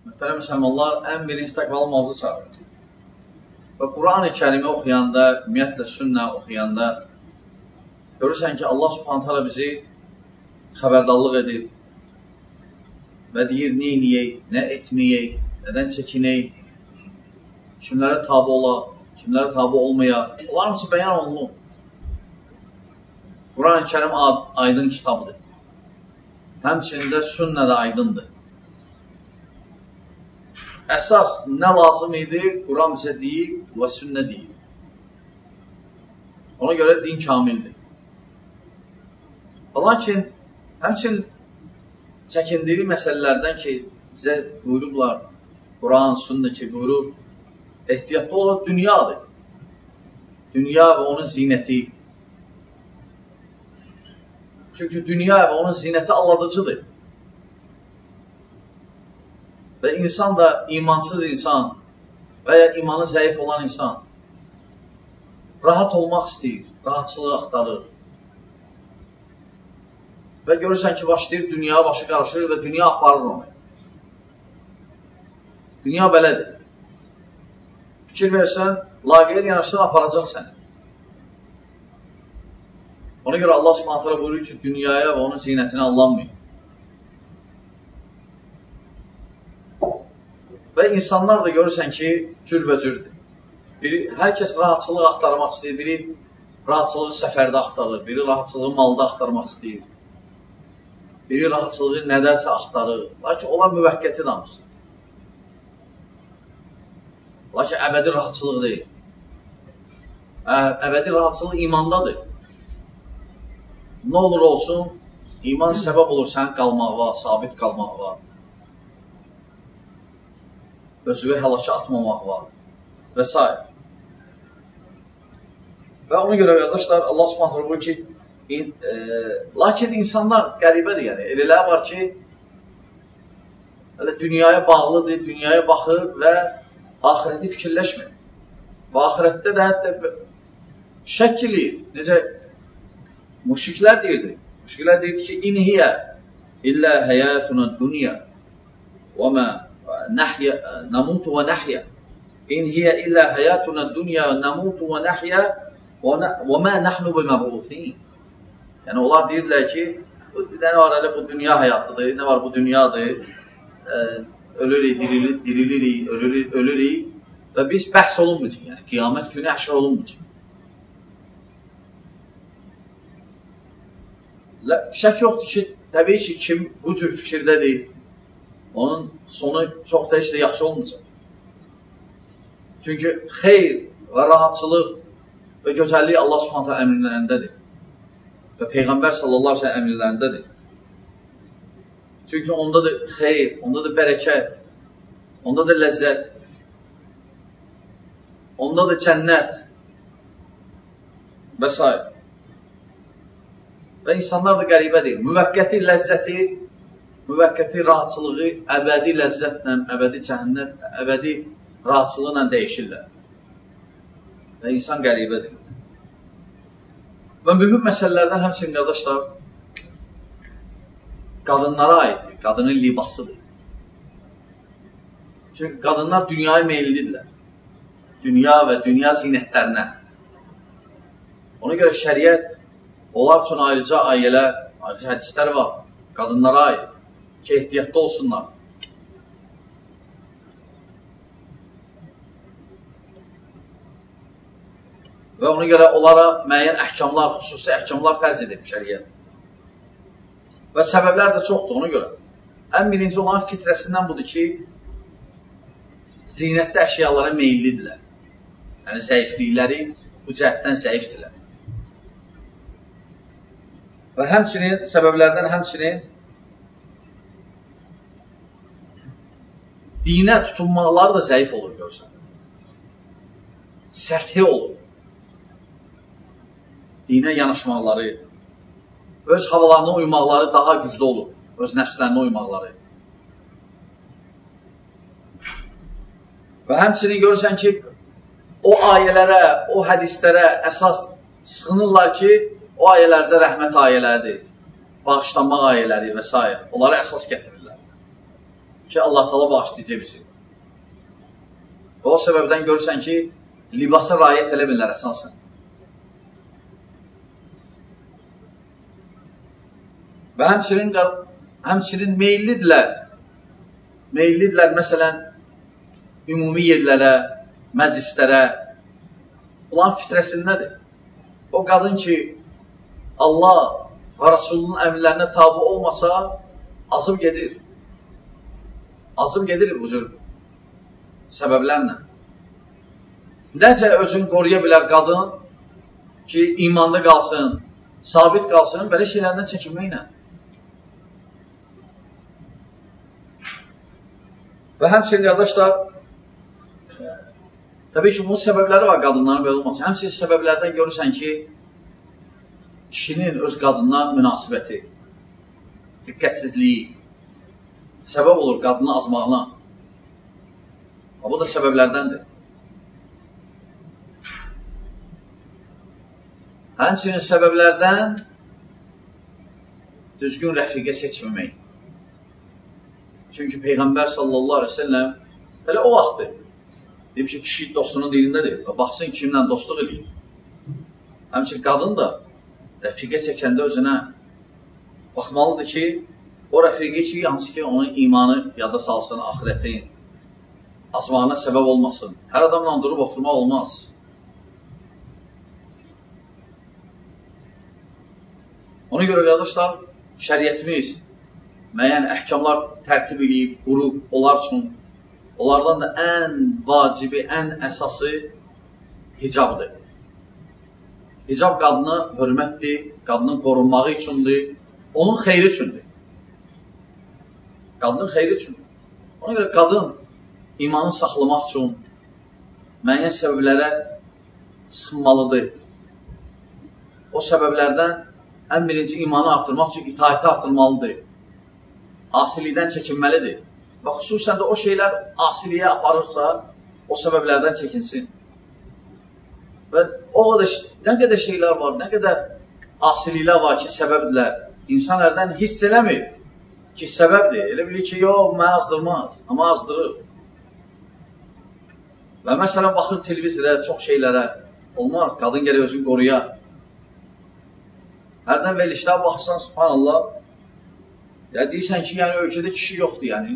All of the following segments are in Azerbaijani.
Mühtərəm müsəlmanlar, ən birinci təqvalı mavzu çağırır. Və Quran-ı Kərimi oxuyanda, ümumiyyətlə sünnə oxuyanda görürsən ki, Allah Subhanahu taala bizi xəbərdarlıq edir və deyir, nə eləyək, nə etməyək, nədən çəkinək, kimlərə tabi olaq, kimlərə tabi olmayaq. Onların hamısı bəyan olunur. Quran-ı Kərim aydın kitabdır. Həmçində sünnə də aydındır. Əsas nə lazım idi, Quran bizə deyir və sünnə deyir. Ona görə din kamildir. Lakin, həmçin çəkindiyi məsələlərdən ki, bizə buyurublar, Quran, sünnə ki, buyurur, ehtiyatlı olan dünyadır. Dünya və onun zinəti. Çünki dünya və onun zinəti aldadıcıdır. Və insan da imansız insan və ya imanı zəif olan insan rahat olmaq istəyir, rahatçılığı axtarır. Və görürsən ki, başlayır, dünyaya başı qarışır və dünya aparır onu. Dünya belədir. Fikir versən, laqeyd yanaşsan aparacaq səni. Ona görə Allah Subhanahu taala buyurur ki, dünyaya və onun zinətini aldanmayın. Və insanlar da görürsən ki, cürbəcürdür. Hər kəs rahatçılıq axtarmaq istəyir, biri rahatçılığı səfərdə axtarır, biri rahatçılığı malda axtarmaq istəyir, biri rahatçılığı nədərsə axtarır. Lakin onlar müvəqqəti namısı. Lakin əbədi rahatçılıq deyil. Əbədi rahatçılıq imandadır. Nə olur olsun, iman səbəb olur sənin qalmağa, sabit qalmağa, özünü həlaka atmamaq var və s. Və ona görə, qardaşlar, Allah Subhanahu taala buyurur ki, lakin insanlar qəribədir, yəni, elələr var ki, dünyaya bağlıdır, dünyaya baxır və axirəti fikirləşmir. Və axirətdə də hətta şəkk eləyir. Necə? Müşriklər deyirdi. Müşriklər deyirdi ki, in hiyə illə həyatuna dünya və mə namutu və nəhyə. İn hiyə illə həyatuna dünya namutu və nəhyə və mə nəhnu biməbusin. Yəni, onlar deyirlər ki, nə var elə bu dünya həyatıdır, nə var bu dünyadır, ölürük, dirilirik, ölürük və biz bəhs olunmayacaq, yəni qiyamət günü həşr olunmayacaq. Şək yoxdur ki, təbii ki, kim bu cür fikirdədir, onun sonu çox da heç də yaxşı olmayacaq. Çünki xeyr və rahatçılıq və gözəllik Allah Subhanahu taala əmrlərindədir. Və Peyğəmbər sallallahu əleyhi və səlləm əmrlərindədir. Çünki onda da xeyr, onda da bərəkət, onda da ləzzət, onda da cənnət və s. Və insanlar da qəribədir. Müvəqqəti ləzzəti, müvəqqəti rahatçılığı əbədi ləzzətlə, əbədi cəhənnət, əbədi rahatçılıqla dəyişirlər. Və insan qəribədir. Və mühüm məsələlərdən həmçinin, qardaşlar, qadınlara aiddir, qadının libasıdır. Çünki qadınlar dünyaya meyillidirlər. Dünya və dünya zinətlərinə. Ona görə şəriət, onlar üçün ayrıca ayələr, ayrıca hədislər var, qadınlara aid ki, ehtiyatlı olsunlar. Və ona görə onlara müəyyən əhkamlar, xüsusi əhkamlar fərz edib şəriət. Və səbəblər də çoxdur ona görə. Ən birinci olan fitrəsindən budur ki, zinətli əşyalara meyillidirlər. Yəni, zəiflikləri bu cəhətdən zəifdirlər. Və həmçinin, səbəblərdən həmçinin dinə tutunmaqları da zəif olur, görsən. Səthi olur. Dinə yanaşmaqları, öz havalarına uymaqları daha güclü olur, öz nəfslərinə uymaqları. Və həmçinin görürsən ki, o ayələrə, o hədislərə əsas sıxınırlar ki, o ayələrdə rəhmət ayələridir, bağışlanmaq ayələri və s. Onlara əsas gətirirlər. ki, Allah Taala bağışlayacaq bizi. O səbəbdən görürsən ki, libasa rayət eləmirlər əsasən. Və həmçinin meyillidirlər, məsələn, ümumi yerlərə, məclislərə, bunların fitrəsindədir. O qadın ki, Allah və Rasulunun əmrlərinə tabi olmasa, azıb gedir. Azıb gedir bu cür səbəblərlə. Necə özünü qoruya bilər qadın ki, imanlı qalsın, sabit qalsın, belə şeylərdən çəkinməklə. Və həmçinin, qardaşlar, təbii ki, bunun səbəbləri var qadınların belə olması. Həmçinin səbəblərdən görürsən ki, kişinin öz qadınına münasibəti, diqqətsizliyi səbəb olur qadını azmağına. Bu da səbəblərdəndir. Həmçinin səbəblərdən düzgün rəfiqə seçməmək. Çünki Peyğəmbər sallallahu aleyhi ve sellem hələ o vaxtdır. Deyib ki, kişi dostunun dilindədir. Baxsın kimlə dostluq edir. Həmçinin qadın da rəfiqə seçəndə özünə baxmalıdır ki, o rəfiqə ki, hansı ki, onun imanı yada salsın, axirətin azmağına səbəb olmasın. Hər adamla durub oturmaq olmaz. Ona görə, qardaşlar, şəriətimiz müəyyən əhkamlar tərtib edib, qurub, onlar üçün, onlardan da ən vacibi, ən əsası hicabdır. Hicab qadına hörmətdir, qadının qorunmağı üçündür, onun xeyri üçündür. Qadının xeyri üçündür. Ona görə qadın imanı saxlamaq üçün müəyyən səbəblərə sıxınmalıdır. O səbəblərdən ən birinci imanı artırmaq üçün itaəti artırmalıdır. Asilikdən çəkinməlidir. Və xüsusən də o şeylər asiliyə aparırsa, o səbəblərdən çəkinsin. Və o nə qədər şeylər var, nə qədər asiliklər var ki, səbəbdirlər. İnsan hərdən hiss eləmir ki, səbəbdir. Elə bilir ki, yox, mənə azdırmaz, amma azdırır. Və məsələn, baxır televizorə, çox şeylərə, olmaz, qadın gərək özünü qoruya. Hərdən verilişlər baxsan, subhanallah, ya deyirsən ki, yəni ölkədə kişi yoxdur, yəni.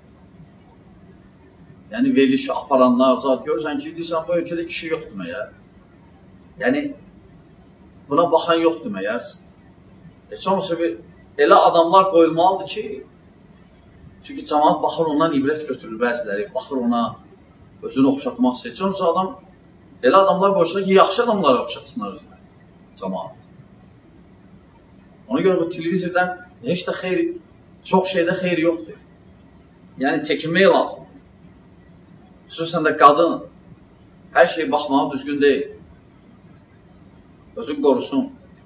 Yəni verilişi aparanlar, zat görürsən ki, deyirsən, bu ölkədə kişi yoxdur məyər. Yəni, buna baxan yoxdur məyər. Heç olmasa bir, elə adamlar qoyulmalıdır ki, çünki cəmaat baxır ondan ibrət götürür bəziləri, baxır ona, özünü oxşatmaq istəyir. Heç olmasa adam, elə adamlar qoyulsa ki, yaxşı adamlara oxşatsınlar özünə, cəmaat. Ona görə bu televizordan heç də xeyri, çox şeydə xeyri yoxdur. Yəni, çəkinmək lazım. Xüsusən də qadın, hər şey baxmağı düzgün deyil. Özün qorusun.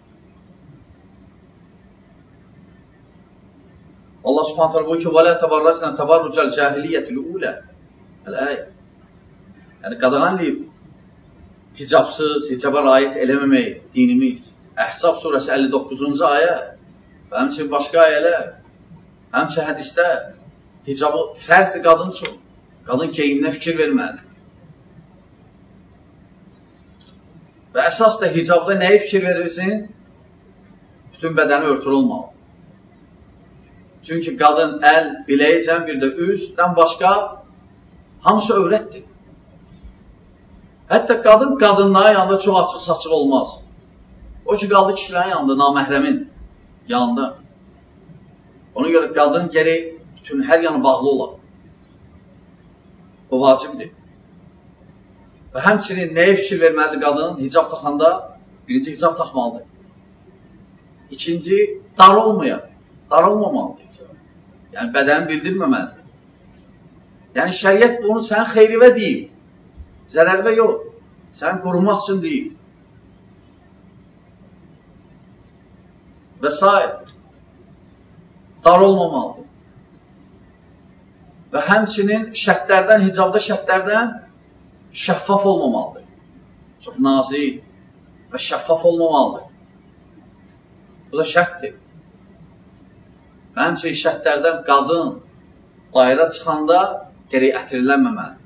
Allah subhanət hələ buyur ki, وَلَا تَبَرَّجْنَا تَبَرُّجَ الْجَاهِلِيَّةِ الْعُولَى Əl-əyə. Yəni, qadağanlayıb hicabsız, hicaba rayət eləməmək dinimiz. Əhzab surəsi 59-cu ayə və həmçinin başqa ayələr, həmçinin hədisdə hicabı fərzdir qadın üçün. Qadın geyimlə fikir verməlidir. Və əsas da hicabda nəyi fikir verirsin? Bütün bədəni örtülü olmalı. Çünki qadın əl, biləyicən, bir də üzdən başqa hamısı övrətdir. Hətta qadın qadınların yanında çox açıq-saçıq olmaz. O ki, qaldı kişilərin yanında, naməhrəmin yanında. Ona görə qadın gərək bütün hər yanı bağlı olar. O vacibdir. Və həmçinin nəyə fikir verməlidir qadın? Hicab taxanda, birinci hicab taxmalıdır. İkinci, dar olmamalıdır. Yəni, bədəni bildirməməlidir. Yəni, şəriət bunu sənin xeyrivə deyib, zərərvə yox, səni qorumaq üçün deyib. Və s. Dar olmamalıdır. Və həmçinin şərtlərdən, hicabda şərtlərdən şəffaf olmamalıdır. Çox nazik və şəffaf olmamalıdır. Bu da şərtdir. Və həmçinin şərtlərdən qadın bayra çıxanda gərək ətirlənməməli.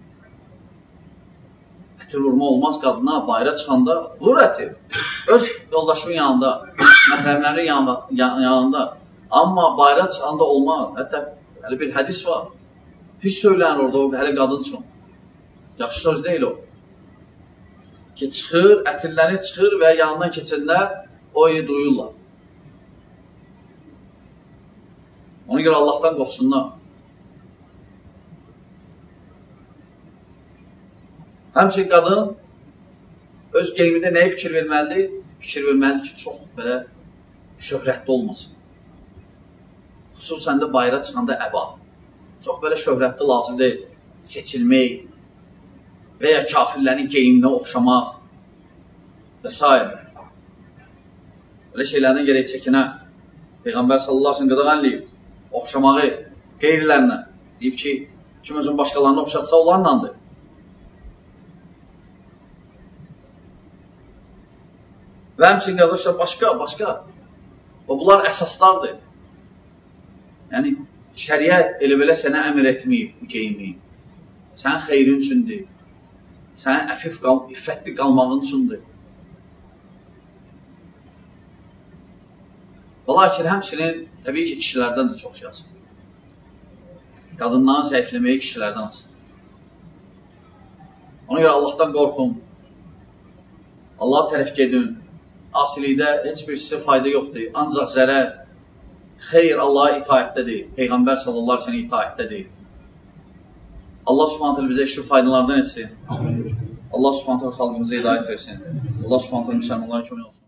Ətir vurma olmaz qadına, bayra çıxanda vur ətir. Öz yoldaşının yanında, məhrəmlərin yanında. Amma bayra çıxanda olmaz. Hətta bir hədis var. Pis söylənir orada, o hələ qadın üçün. Yaxşı söz deyil o. Ki, çıxır, ətirləri çıxır və yanından keçənlər o duyurlar. Ona görə Allahdan qorxsunlar. Həmçin qadın öz qeymində nəyə fikir verməlidir? Fikir verməlidir ki, çox belə şöhrətli olmasın. Xüsusən də bayra çıxanda əba. Çox belə şöhrətli lazım deyil. Seçilmək və ya kafirlərin geyiminə oxşamaq və s. Belə şeylərdən gərək çəkinə. Peyğəmbər sallallahu aleyhi ve sellem qadağanlayıb, oxşamağı qeyrilərinə. Deyib ki, kim özün başqalarına oxşatsa onlarlandır. Və həmçin qardaşlar, başqa. Bunlar əsaslardır. Yəni, şəriət elə belə sənə əmr etməyib bu geyimi. Sənin xeyrin üçündür. Sənin iffətli qalmağın üçündür. Lakin həmçinin, təbii ki, kişilərdən də çox yazır. Qadınların zəifləməyi kişilərdən asır. Ona görə Allahdan qorxun. Allah tərəf gedin. Asilikdə heç bir sizə fayda yoxdur. Ancaq zərər, xeyr Allaha itaətdədir. Peyğəmbər sallallahu aleyhi ve sellem itaətdədir. Allah subhanətələ bizə işin faydalardan etsin. Allah subhanətələ xalqımıza hidayət versin. Allah subhanətələ müsəlmanlara kömək olsun.